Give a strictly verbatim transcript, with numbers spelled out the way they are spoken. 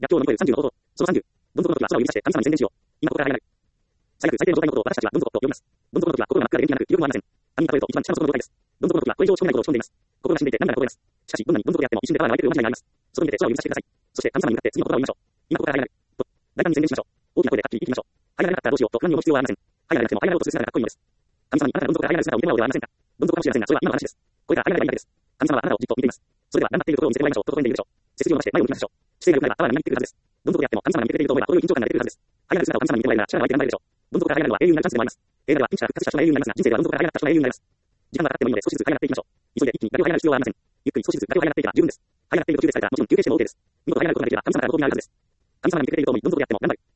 逆境を乗り越えるさんじゅうの方法。そのさんじゅう。どん底の時は空を指さして神様に宣言しよう。今ここから早い。最悪最低の状態のことを私たちはどん底と呼びます。どん底の時は心が真っ暗で元気がなく、気力もありません。他人に例えると一番下の底の状態です。どん底の時はこれ以上落ち込めないことを落ち込んでいます。心が死んでいて涙がこぼれます。しかし、どんなにどん底であっても一瞬で川が湧いてくるような時代があります。その意味で空を指さしてください。そして神様に向かって次の言葉を言いましょう。今ここから早い。と、大胆に宣言しましょう。大きな声ではっきり言い切りましょう。入られなかったらどうしようと不安に思う必要はありません。入られなくても入られようとする姿がかっこいいのです。神様にあなたのどん底から入られる姿を見てもらおうではありませんか。どん底かもしれませんが、それは今の話です。これから入られればいいだけです。神様はあなたをじっと見ています。それでは頑張っているところを見せてもらいましょうと微笑んでいるでしょう。背筋を伸ばして前を向きましょう。姿勢が良くなればパワーがみなぎってくるはずです。どん底であっても神様が見てくれていると思えば程よい緊張感が出てくるはずです。入られる姿を神様に見てもらえるなら力が湧いて頑張れるでしょう。どん底から入られるのは英雄になるチャンスでもあります。映画ではピンチから復活した人が英雄になりますが、人生ではどん底から這い上がった人が英雄になります。時間がかかってもいいので少しずつ這い上がっていきましょう。急いで一気に崖を這い上がる必要はありません。ゆっくり少しずつ崖を這い上がっていけば十分です。這い上がっている途中でさえもちろん休憩しても OK です。見事這い上がることができれば神様からのご褒美があるはずです。神様が見てくれていると思い、どん底であっても頑張る。